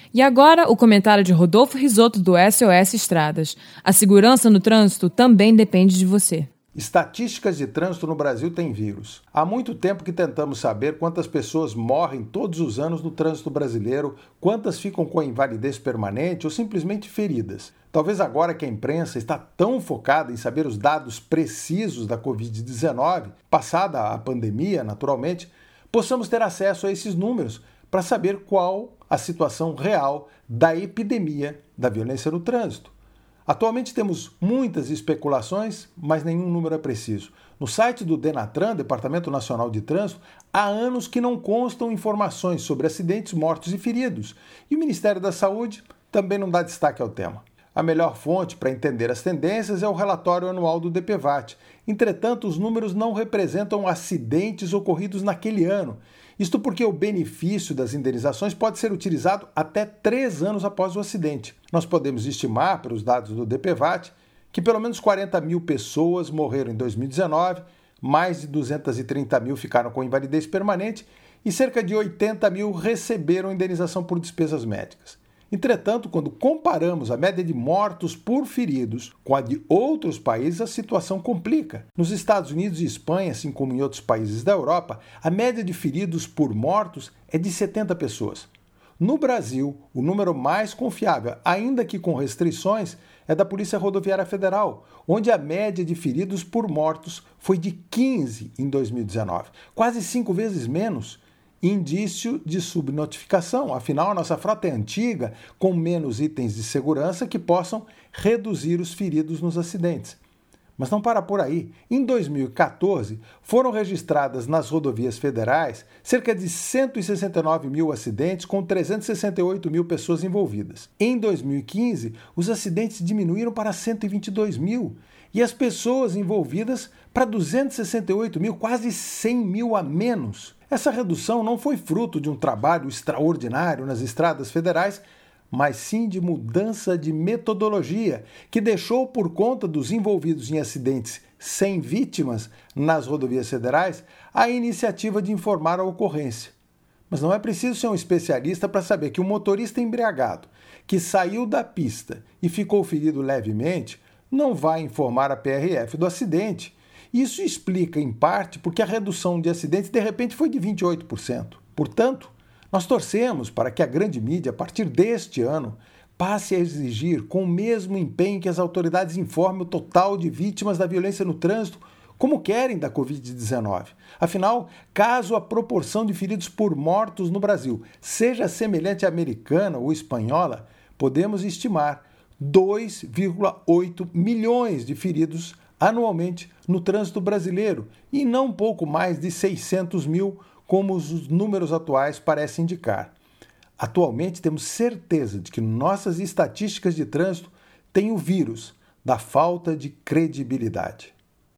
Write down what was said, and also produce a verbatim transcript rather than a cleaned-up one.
E agora, o comentário de Rodolfo Risotto, do S O S Estradas. A segurança no trânsito também depende de você. Estatísticas de trânsito no Brasil têm vírus. Há muito tempo que tentamos saber quantas pessoas morrem todos os anos no trânsito brasileiro, quantas ficam com invalidez permanente ou simplesmente feridas. Talvez agora que a imprensa está tão focada em saber os dados precisos da covid dezenove, passada a pandemia, naturalmente, possamos ter acesso a esses números para saber qual a situação real da epidemia da violência no trânsito. Atualmente temos muitas especulações, mas nenhum número é preciso. No site do Denatran, Departamento Nacional de Trânsito, há anos que não constam informações sobre acidentes, mortos e feridos. E o Ministério da Saúde também não dá destaque ao tema. A melhor fonte para entender as tendências é o relatório anual do D P V A T. Entretanto, os números não representam acidentes ocorridos naquele ano. Isto porque o benefício das indenizações pode ser utilizado até três anos após o acidente. Nós podemos estimar, pelos dados do D P V A T, que pelo menos quarenta mil pessoas morreram em dois mil e dezenove, mais de duzentos e trinta mil ficaram com invalidez permanente e cerca de oitenta mil receberam indenização por despesas médicas. Entretanto, quando comparamos a média de mortos por feridos com a de outros países, a situação complica. Nos Estados Unidos e Espanha, assim como em outros países da Europa, a média de feridos por mortos é de setenta pessoas. No Brasil, o número mais confiável, ainda que com restrições, é da Polícia Rodoviária Federal, onde a média de feridos por mortos foi de quinze em dois mil e dezenove, quase cinco vezes menos. Indício de subnotificação, afinal a nossa frota é antiga, com menos itens de segurança que possam reduzir os feridos nos acidentes. Mas não para por aí. Em dois mil e quatorze, foram registradas nas rodovias federais cerca de cento e sessenta e nove mil acidentes com trezentos e sessenta e oito mil pessoas envolvidas. Em dois mil e quinze, os acidentes diminuíram para cento e vinte e dois mil e as pessoas envolvidas para duzentos e sessenta e oito mil, quase cem mil a menos. Essa redução não foi fruto de um trabalho extraordinário nas estradas federais, mas sim de mudança de metodologia, que deixou por conta dos envolvidos em acidentes sem vítimas nas rodovias federais a iniciativa de informar a ocorrência. Mas não é preciso ser um especialista para saber que o motorista embriagado, que saiu da pista e ficou ferido levemente, não vai informar a P R F do acidente. Isso explica, em parte, porque a redução de acidentes de repente foi de vinte e oito por cento. Portanto, nós torcemos para que a grande mídia, a partir deste ano, passe a exigir, com o mesmo empenho, que as autoridades informem o total de vítimas da violência no trânsito, como querem da covid dezenove. Afinal, caso a proporção de feridos por mortos no Brasil seja semelhante à americana ou espanhola, podemos estimar dois vírgula oito milhões de feridos anualmente no trânsito brasileiro e não pouco mais de seiscentos mil, como os números atuais parecem indicar. Atualmente temos certeza de que nossas estatísticas de trânsito têm o vírus da falta de credibilidade.